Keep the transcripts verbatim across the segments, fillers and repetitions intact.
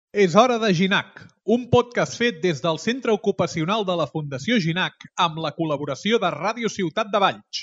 És hora de Ginac, un podcast fet des del Centre Ocupacional de la Fundació Ginac amb la col·laboració de Ràdio Ciutat de Valls.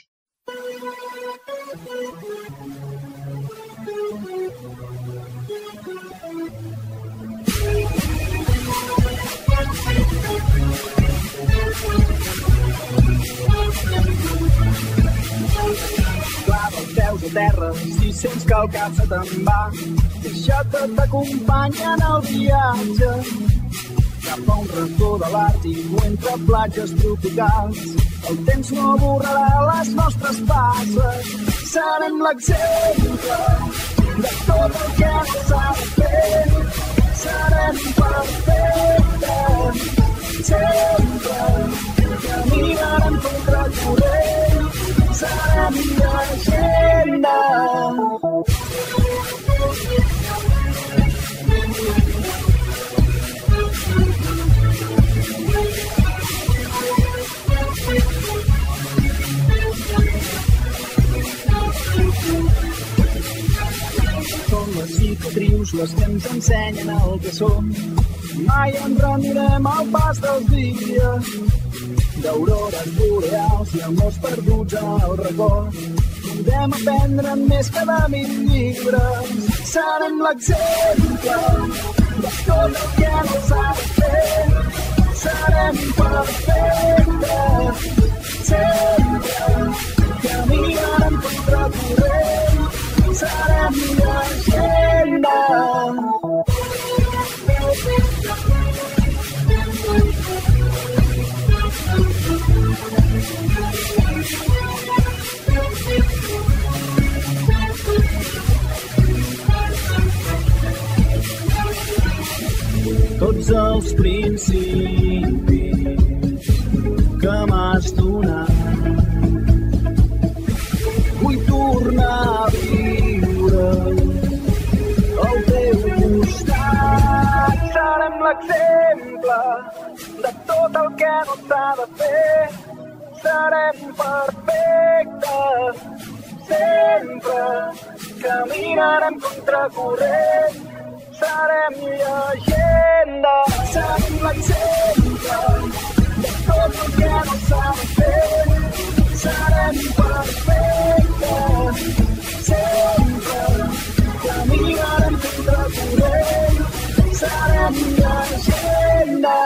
Clava els peus a terra, si sents que el cap se te'n va, deixa't que t'acompanyi en el viatge cap a un racó de l'Àrtic o entre platges tropicals. El temps no borrarà les nostres passes, serem l'exemple de tot el que no s'ha de fer. Serem perfectes, sempre caminarem contra el corrent. Serem llegenda. Són les cicatrius les que ens ensenyen el que som. Mai ens rendirem al pas dels dies, d'aurores boreals i amors perduts al record. Podem aprendre més que de mil llibres. Serem l'exemple de tot el que no s'ha de fer. Serem perfectes, sempre caminarem contra el corrent. Serem llegenda. Tots els principis que m'has donat vull tornar a viure al teu costat. Serem l'exemple de tot el que no s'ha de fer. Serem perfectes, sempre caminarem contra corrent. Serem llegenda. Serem l'exemple de tot el que no s'ha de fer. Serem perfectes, sempre caminarem contra corrent. Serem llegenda.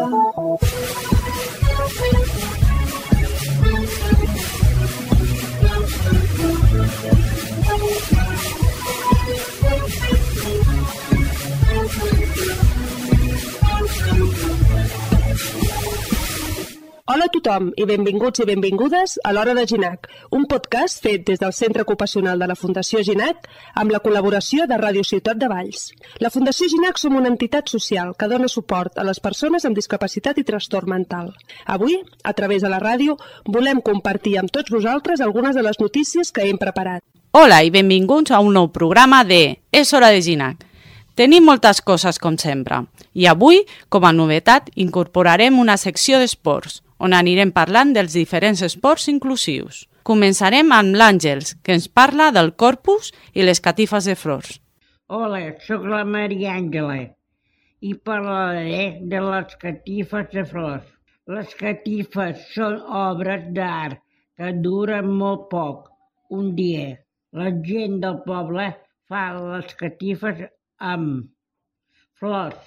Hola a tothom i benvinguts i benvingudes a l'Hora de Ginac, un podcast fet des del Centre Ocupacional de la Fundació Ginac amb la col·laboració de Ràdio Ciutat de Valls. La Fundació Ginac som una entitat social que dona suport a les persones amb discapacitat i trastorn mental. Avui, a través de la ràdio, volem compartir amb tots vosaltres algunes de les notícies que hem preparat. Hola i benvinguts a un nou programa de És hora de Ginac. Tenim moltes coses com sempre i avui, com a novetat, incorporarem una secció d'esports on anirem parlant dels diferents esports inclusius. Començarem amb l'Àngels, que ens parla del corpus i les catifes de flors. Hola, sóc la Maria Àngela i parlaré de les catifes de flors. Les catifes són obres d'art que duren molt poc, un dia. La gent del poble fa les catifes amb flors,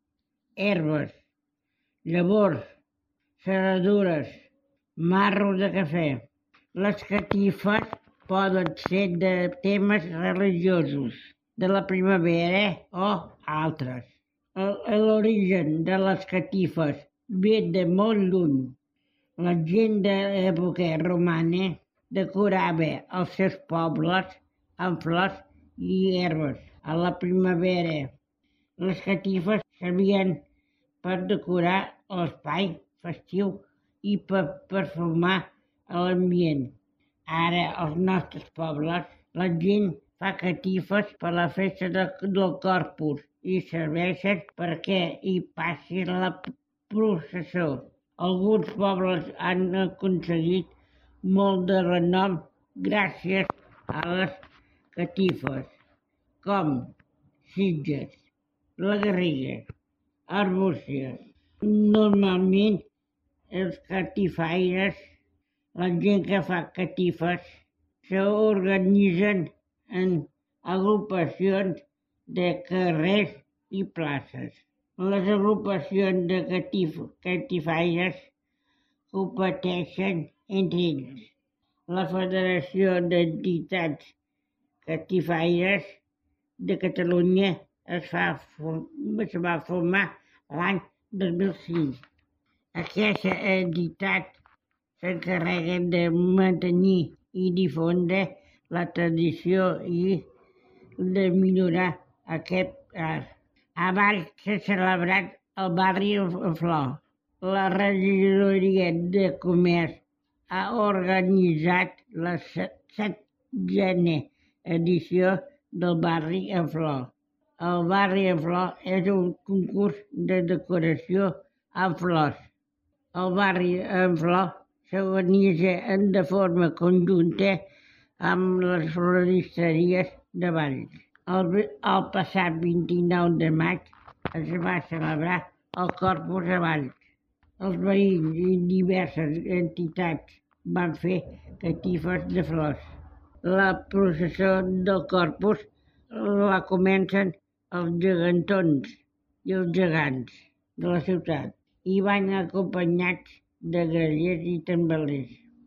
herbes, llavors, serradures, marros de cafè. Les catifes poden ser de temes religiosos, de la primavera o altres. L'origen de les catifes ve de molt lluny. La gent de l'època romana decorava els seus pobles amb flors i herbes. A la primavera, les catifes servien per decorar l'espai festiu i per perfumar l'ambient. Ara, als nostres pobles, la gent fa catifes per la festa de, del Corpus i serveixen perquè hi passi la processó. Alguns pobles han aconseguit molt de renom gràcies a les catifes, com Sitges. la garriga, arbúcies. Normalment els catifaires, la gent que fa catifes, s'organitzen en agrupacions de carrers i places. Les agrupacions de catif catifaires competeixen entre ells. La Federació d'Entitats Catifaires de Catalunya es, fa, es va formar l'any dos mil sis. Aquesta entitat s'encarrega de mantenir i difondre la tradició i de millorar aquest art. Abans s'ha celebrat el barri en flor. La regidoria de comerç ha organitzat la setzena edició del barri en flor. El barri en flor és un concurs de decoració amb flors. El barri en flor s'organitza de forma conjunta amb les floristeries de Valls. El, el passat vint-i-nou de maig es va celebrar el Corpus a Valls. Els veïns i diverses entitats van fer catifes de flors. La processó del Corpus la comencen els gegantons i els gegants de la ciutat i van acompanyats de grallers i tambalers.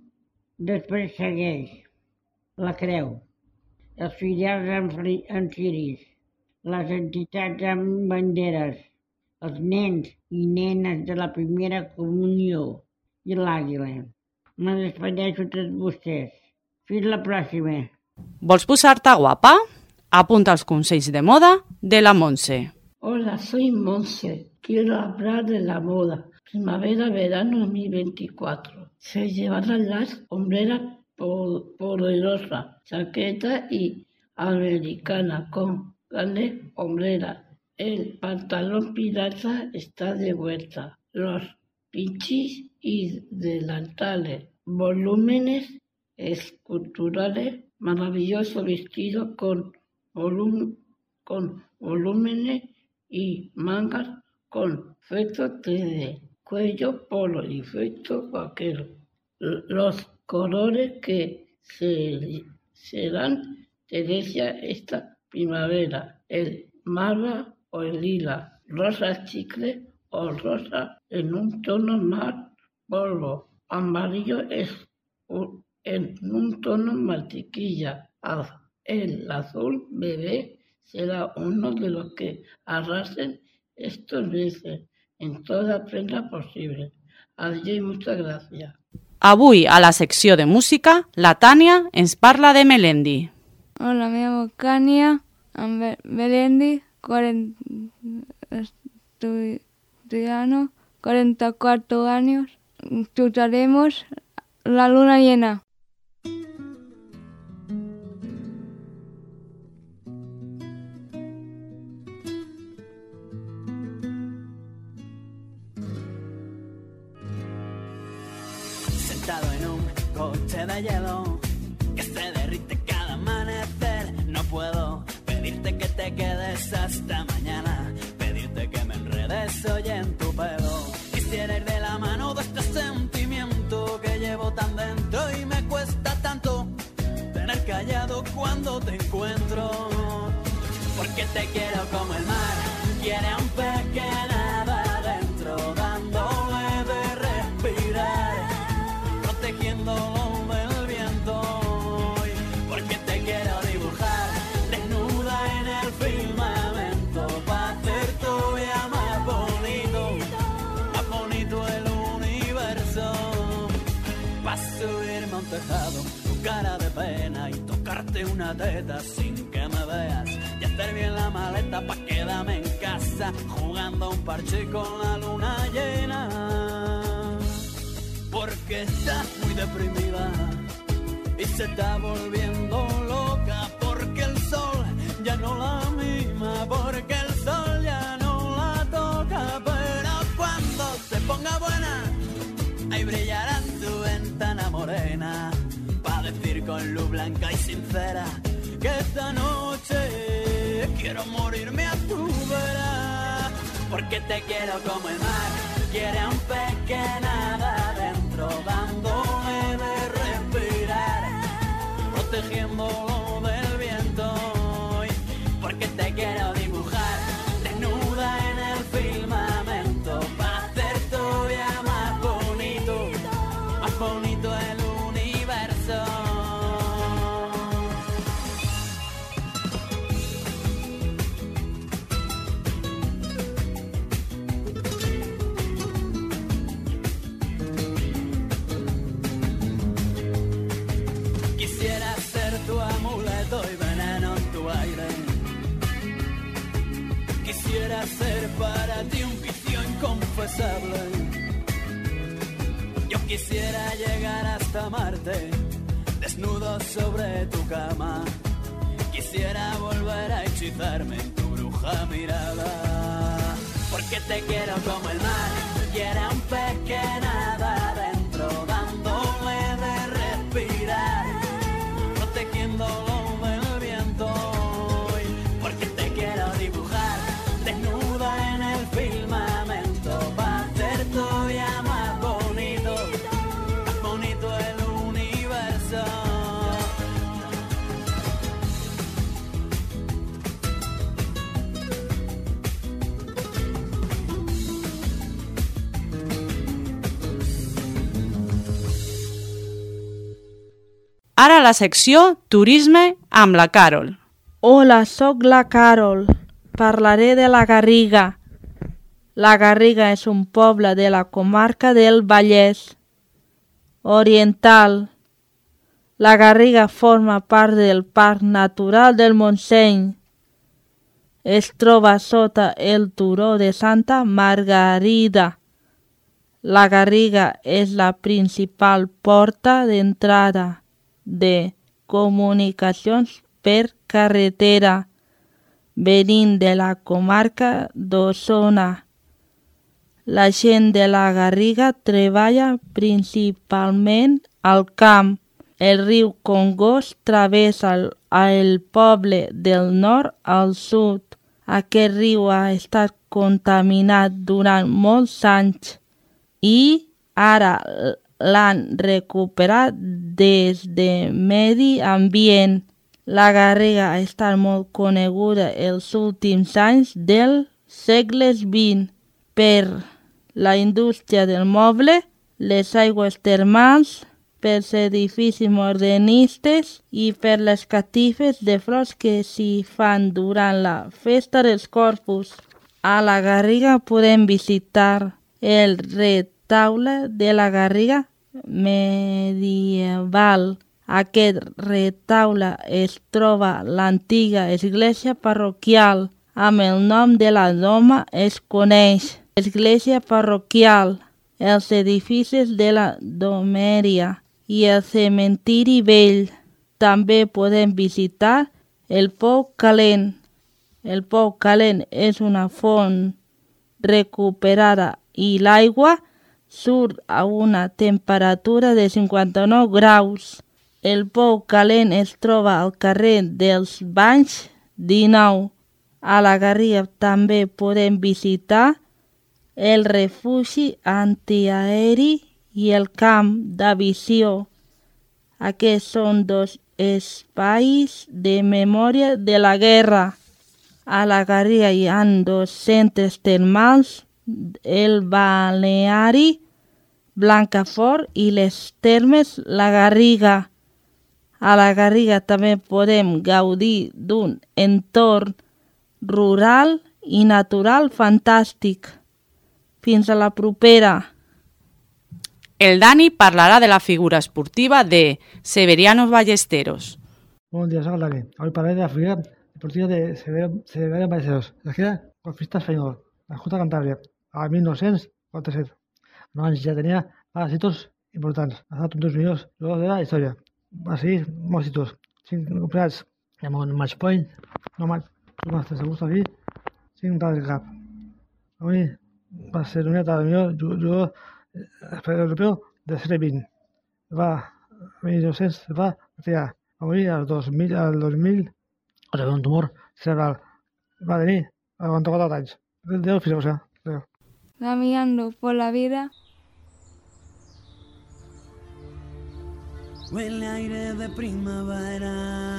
Després segueix la creu, els fidels amb ciris, les entitats amb banderes, els nens i nenes de la primera comunió i l'àguila. Me despedeixo tots vostès. Fins la pròxima. Vols posar-te guapa? Apunta els consells de moda de la Montse. Hola, soy Montse. Quiero hablar de la moda. Primavera-verano dos mil veinticuatro. Se llevarán las hombreras poderosas, chaqueta y americana con grandes hombreras. El pantalón pirata está de vuelta. Los pinchis y delantales, volúmenes esculturales, maravilloso vestido con, volum con volúmenes y mangas con efecto tres D, cuello polo y efecto vaquero. Los colores que se, serán tendencia esta primavera, el marra o el lila, rosa chicle o rosa en un tono más polvo, amarillo es un, en un tono mantequilla, el azul bebé será uno de los que arrasen estos meses en toda prenda posible. Adiós i moltes gràcies. Avui, a la secció de música, la Tània ens parla de Melendi. Hola, me llamo Kania Melendi, estudiano, cuarenta y cuatro años. Escucharemos La luna llena. Sentado en un coche de hielo que se derrite cada amanecer, no puedo pedirte que te quedes hasta mañana, pedirte que me enredes hoy en tu pelo. Quisiera ir de la mano de este sentimiento que llevo tan dentro y me cuesta tanto tener callado cuando te encuentro, porque te quiero como el mar quiere a un pez que nada adentro, dándole de respirar, protegiéndolo del viento, porque te quiero dibujar desnuda en el firmamento, para hacer tu vida más bonito, más bonito el universo, para subirme a un tejado, tu cara de pena y tocarte una teta sin que me veas, y hacer bien la maleta pa' quedarme en casa, jugando a un parche con la luna llena, porque estás muy deprimida y se está volviendo loca, porque el sol ya no la mima, porque el sol ya no la toca, pero cuando se ponga buena, ahí brillará en tu ventana morena, pa' decir con luz blanca y sincera que esta noche quiero morirme a tu vera. porque te quiero como el mar quiere a un pez que nada adentro, dándole de respirar, protegiéndolo del viento, porque te quiero dibujar desnuda en el firmamento, para hacer todavía más bonito, más bonito el universo. Quisiera ser tu amuleto y veneno en tu aire. Quisiera ser para ti un vicio inconfesable. Yo quisiera llegar hasta Marte, desnudo sobre tu cama. Quisiera volver a hechizarme en tu bruja mirada, porque te quiero como el mar quiere a un pez que nada adentro, dándole de respirar, protegiéndolo del viento, porque te quiero dibujar desnuda en el firmamento, para hacer todavía más bonito, más bonito el universo. Ara la secció Turisme amb la Carol. Hola, sóc la Carol. Parlaré de la Garriga. La Garriga és un poble de la comarca del Vallès Oriental. La Garriga forma part del Parc Natural del Montseny. Es troba sota el turó de Santa Margarida. La Garriga és la principal porta d'entrada de comunicacions per carretera venint de la comarca d'Osona. La gent de la Garriga treballa principalment al camp. El riu Congost travessa el, el poble del nord al sud. Aquest riu ha estat contaminat durant molts anys i ara l'han recuperat des de Medi Ambient. La Garriga ha estat molt coneguda els últims anys del segle vint per la indústria del moble, les aigües termals, pels edificis modernistes i per les catifes de flors que s'hi fan durant la festa dels Corpus. A la Garriga podem visitar el retaule de la Garriga medieval. Aquest retaule es troba a l'antiga església parroquial. Amb el nom de la doma es coneix església parroquial, els edificis de la domeria i el cementiri vell. També podem visitar el Pou Calent. El Pou Calent és una font recuperada i l'aigua surt a una temperatura de cinquanta-nou graus. El Pou Calent es troba al carrer dels Banys dinou. A la Garriga també podem visitar el refugi antiaeri i el camp d'aviació. Aquests són dos espais de memòria de la guerra. A la Garriga hi ha dos centres termals, el balneari Blancafort i les termes La Garriga. A la Garriga també podem gaudir d'un entorn rural i natural fantàstic. Fins a la propera. El Dani parlarà de la figura esportiva de Severiano Ballesteros. Buenos días, soy Dani. Hoy parlaré de la figura deportiva de Severiano Ballesteros, l'esquerra golfista espanyol, nascut a Cantàbria, a mil nou-cents quaranta-set. No anys ja tenia diversos títols importants. Ha estat un dels millors jugadors de la història. Va seguir molts títols. Cinc campionats amb un match point, no match, un màster segur aquí, cinc del cap. Avui va ser nominat al millor jugador europeu del segle vint. Va, a mil nou-cents va retirar. Va morir al dos mil, al dos mil, o sigui, un tumor cerebral. Va tenir quaranta-quatre anys. Adéu, fins a Adéu. Caminando por la vida. Huele aire de primavera,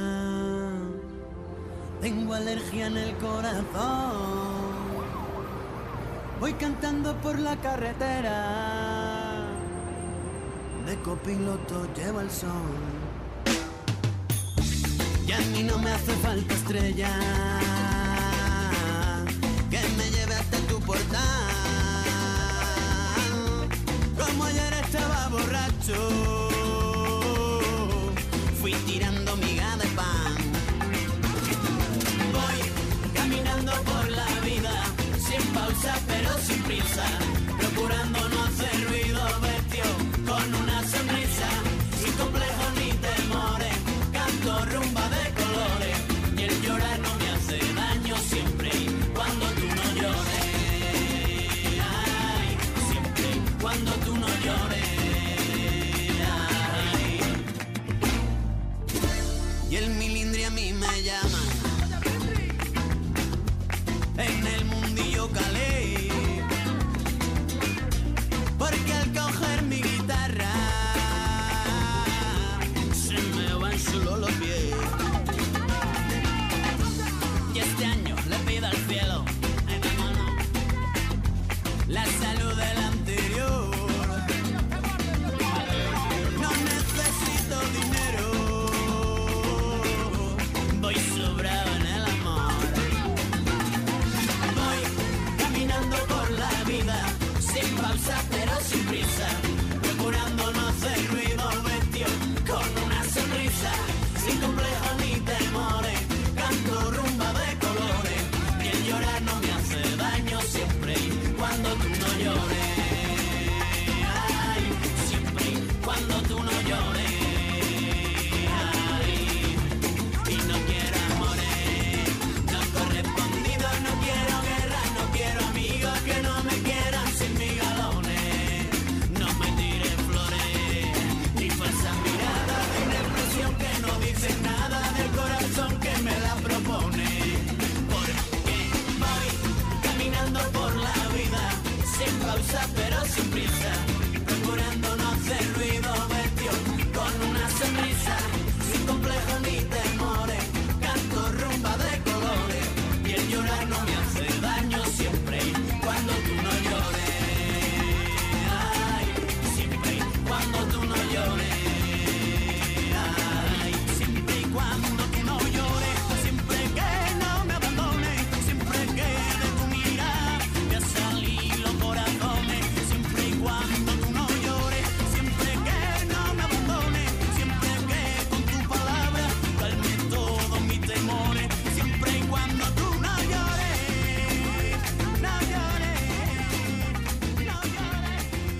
tengo alergia en el corazón, voy cantando por la carretera, de copiloto llevo el sol, y a mí no me hace falta estrella, que me lleve hasta tu portal, como ayer estaba borracho, fui tirando miga de pan. Voy caminando por la vida, sin pausa pero sin prisa, procurando no hacer ruido, vestido con una sonrisa, sin complejos ni temores, canto rumba de colores, y el llorar no me hace daño siempre y cuando tú no llores. Ay, siempre y cuando tú no llores. Y el milindri a mí me llama, en el mundillo calé, porque al coger mi guitarra se me van solo los pies. Y este año le pido al cielo, ay, vámonos, la salud del anterior. No necesito dinero, voy sobrado en el amor. Voy caminando por la vida, sin pausa pero sin prisa, procurando no hacer ruido, vestido con una sonrisa, sin complejos ni temores, canto rumba de colores, y el llorar no me hace daño siempre y cuando tú no llores. Ay, siempre y cuando tú no llores. Y no quiero amores no correspondidos, no quiero guerra, no quiero amigos que no me quieran sin mis galones. No me tires flores, ni falsas miradas de depresión que no dicen nada del corazón que me la propone. Porque voy caminando por la vida, sin pausa pero sin prisa, procurando no hacer ruido, vestido con una sonrisa, sin complejos ni temores, canto rumba de colores, y el llorar no me hace daño siempre y cuando tú no llores. Ay, siempre y cuando tú no llores. Ay, siempre y cuando tú no llores, siempre que no me abandones, siempre que de tu mirada me salí los corazones, siempre y cuando tú no llores, siempre que no me abandones, siempre que con tu palabra calme todos mis temores, siempre y cuando tú no llores, no llores, no llores.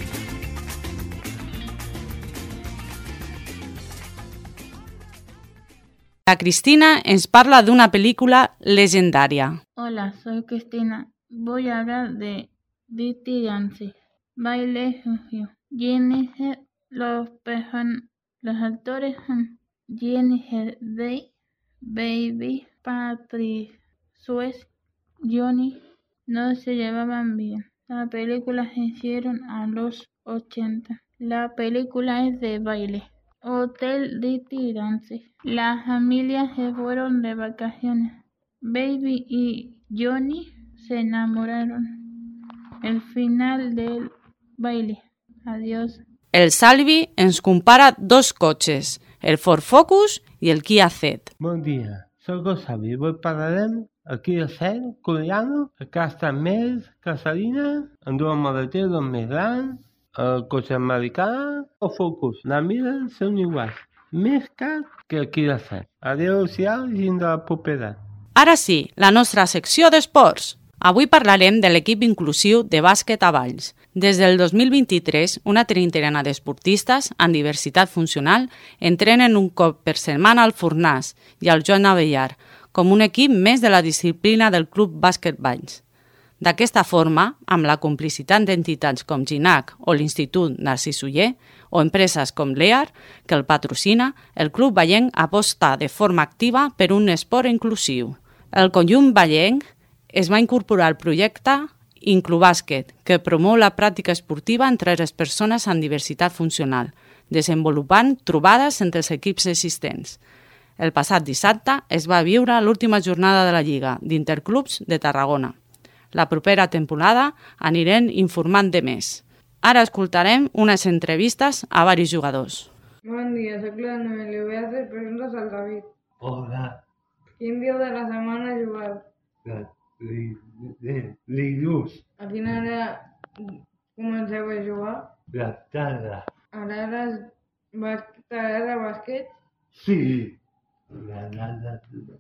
La Cristina ens parla d'una pel·lícula legendària. Hola, soy Cristina. Voy a hablar de Dirty Dancing. Baile sucio. Jennifer, los, person- los actores son Jennifer Day, Baby, Patrick Swayze, Johnny. No se llevaban bien. La película se hicieron a los ochenta. La película es de baile. Hotel Dirty Dancing. Las familias se fueron de vacaciones. Baby y Johnny se enamoraron. El final del baile. Adiós. El Salvi ens compara dos cotxes, el Ford Focus i el Kia Ceed. Bon dia, soc el Savi. Avui parlarem aquí a Ceed, coreano, a casa més casalina, amb dues maleteres dos més grans, el cotxe americà, el Focus. La mira són iguals, més car que aquí a Ceed. Adéu-siau i fins a la propera. Ara sí, la nostra secció d'esports. Avui parlarem de l'equip inclusiu de bàsquet a Valls. Des del dos mil vint-i-tres, una trentena d'esportistes amb diversitat funcional entrenen un cop per setmana al Fornàs i al Joan Abellar, com un equip més de la disciplina del Club Bàsquet Valls. D'aquesta forma, amb la complicitat d'entitats com GINAC o l'Institut Narcís Oller o empreses com l'E A R, que el patrocina, el Club Vallenc aposta de forma activa per un esport inclusiu. El conjunt vallenc Es va incorporar al projecte Inclubàsquet, que promou la pràctica esportiva entre les persones amb diversitat funcional, desenvolupant trobades entre els equips existents. El passat dissabte es va viure l'última jornada de la Lliga d'Interclubs de Tarragona. La propera temporada anirem informant de més. Ara escoltarem unes entrevistes a varis jugadors. Bon dia, soc la Noelia. Voy a hacer preguntas al David. Hola. ¿Quién día de la semana ha jugado? La, li, li, Lidus. A quina hora comenceu a jugar? La tarda. Ara eres bas- t'agrada bàsquet? Sí. La, la, la,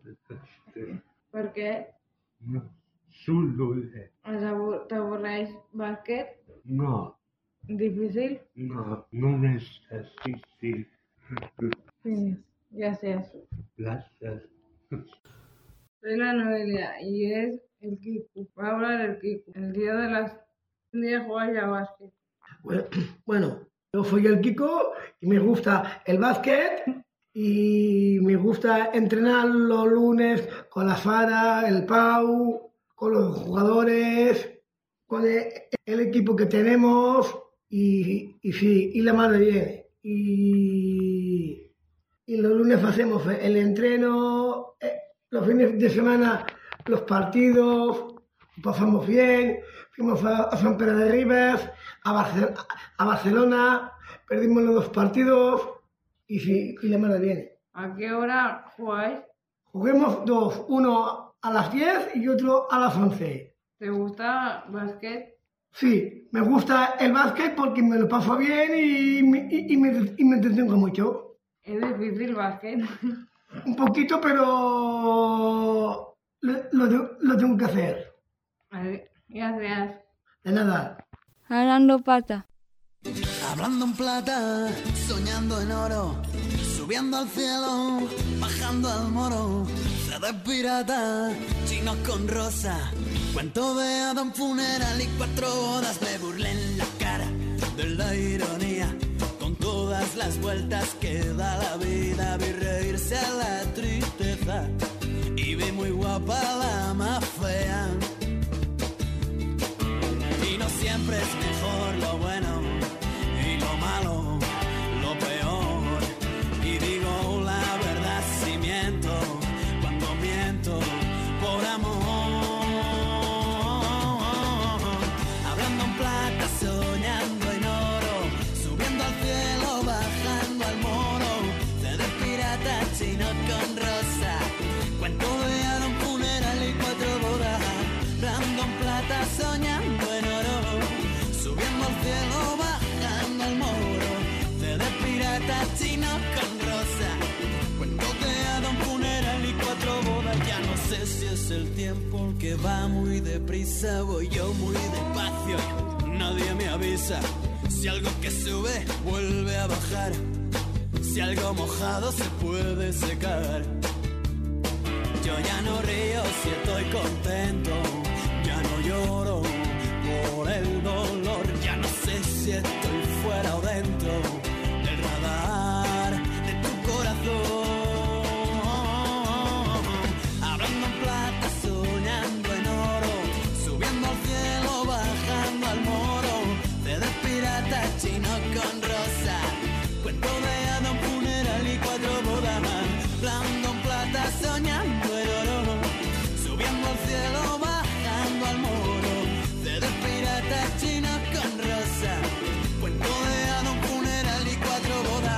Per què? no. Solo. Els abu- T'avorreix bàsquet? No. Difícil? No. No necesito. Sí, gracias. Gracias. Soy la Noelia y es el Kiku. Va a hablar el Kiku. El día de las... Un día jugáis a básquet. Bueno, bueno, yo soy el Kiko y me gusta el básquet y me gusta entrenar los lunes con la Sara, el Pau, con los jugadores, con el, el equipo que tenemos y, y sí, y la madre viene. Y, y los lunes hacemos el entreno, eh, los fines de semana los partidos, pasamos bien, fuimos a, a San Pedro de Ribes, a, Barce- a Barcelona, perdimos los dos partidos y sí, y la madre viene. ¿A qué hora jugáis? Juguemos dos, uno a las diez y otro a las once. ¿Te gusta básquet? Sí, me gusta el básquet porque me lo paso bien y, me- y, y me, y me entretengo mucho. ¿Es difícil básquet? Un poquito, pero lo, lo, lo tengo que hacer. Vale, gracias. De nada. Hablando pata. Hablando en plata, soñando en oro, subiendo al cielo, bajando al moro, C D pirata, chinos con rosa, cuento de Adam funeral y cuatro bodas. Me burlé en la cara de la ironía, con todas las vueltas que da la vida. Vi reírse a la tristeza y vi muy guapa la más fea. Y no siempre es mejor lo bueno y lo malo, lo peor. Y digo la verdad si miento, cuando miento por amor. Hablando en plata, soñando en oro, subiendo al cielo, bajando al moro. C D pirata, chino con rosa, cuento de Adam funeral y cuatro bodas. Hablando en plata, soñando en oro, subiendo al cielo, bajando al moro. C D pirata, chino con rosa, cuento de Adam funeral y cuatro bodas. Ya no sé si es el tiempo el que va muy deprisa, voy yo muy despacio, nadie me avisa. Si algo que sube vuelve a bajar, si algo mojado se puede secar. Yo ya no río si estoy contento, ya no lloro por el dolor. Ya no sé si estoy fuera o dentro del radar de tu corazón. Hablando en plata, soñando en oro, subiendo al cielo, bajando al moro. C D pirata, chino con rosa, cuento de Adam funeral y cuatro bodas. Hablando en plata, soñando en oro, subiendo al cielo, bajando al moro. C D pirata, chino con rosa, cuento de Adam funeral y cuatro bodas.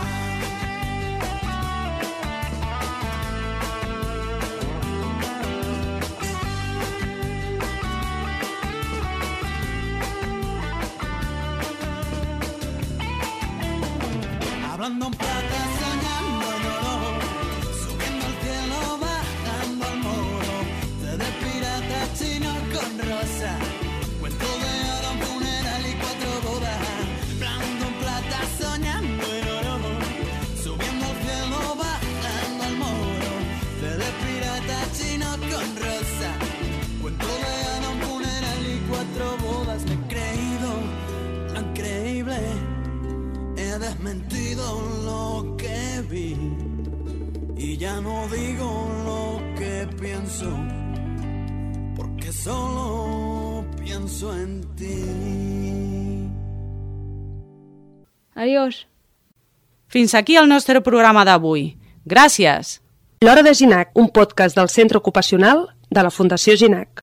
Hablando en plata, soñando en oro, subiendo al cielo, bajando al moro. C D pirata, chino con rosa, cuento de Adam funeral y cuatro bodas. Hablando en plata, soñando en oro, subiendo al cielo, bajando al moro. C D pirata, chino con rosa, cuento de Adam funeral y cuatro bodas. Me he creído lo increíble, he desmentido lo que vi y ya no digo lo que pienso, porque Solo pienso en ti. Adiós. Fins aquí el nostre programa d'avui. Gràcies! L'Hora de Ginac, un podcast del Centre Ocupacional de la Fundació Ginac.